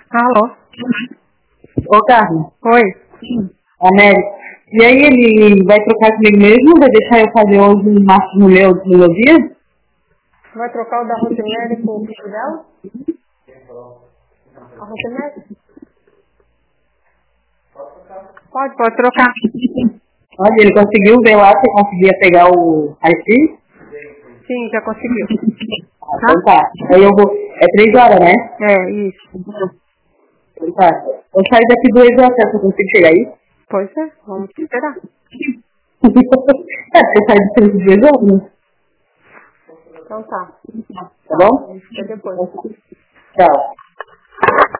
Alô? Ô, Carmen. Oi. A Mary. E aí, ele vai trocar comigo mesmo? Vai deixar eu fazer hoje um macho no meu dia? Vai trocar o da Rosemary com o filho dela? A Rosemary? Pode trocar. Olha, ele conseguiu ver lá se conseguia pegar o raio-x? Sim, já conseguiu. Então tá. Aí eu vou... É 3 horas, né? É, isso. Então tá. Eu saio daqui 2 horas, você consigo chegar aí? Pois é, vamos esperar. Você sai de 3 2 horas, né? Então tá. Tá bom? Até depois. Tchau.